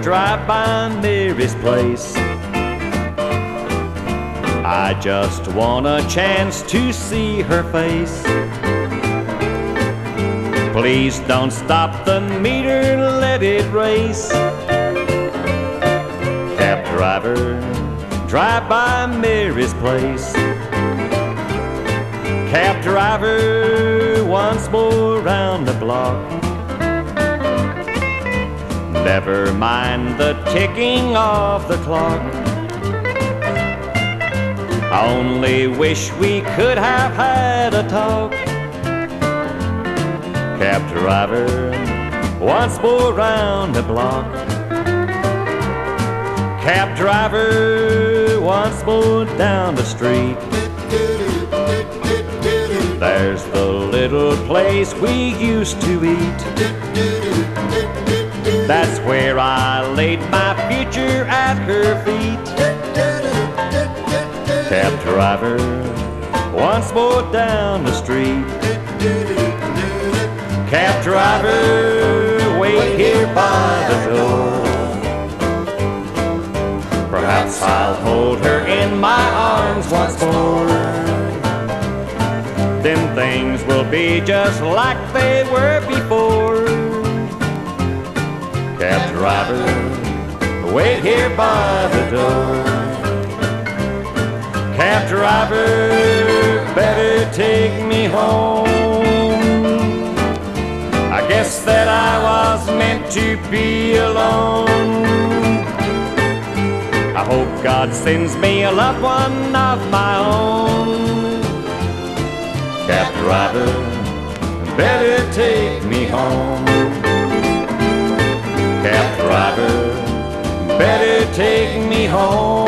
drive by Mary's place. I just want a chance to see her face. Please don't stop the meter, let it race. Cab driver, drive by Mary's place. Cab driver, once more round the block. Never mind the ticking of the clock. I only wish we could have had a talk. Cab driver, once more round the block. Cab driver, once more down the street. There's the little place we used to eat. That's where I laid my future at her feet. Cab driver, once more down the street. Cab driver, wait here by the door. Perhaps I'll hold her in my arms once more. Then things will be just like they were before. Cab driver, wait here by the door. Cab driver, better take me home. I guess that I was meant to be alone. I hope God sends me a loved one of my own. Cab driver, better take me home. Cab driver, better take me home.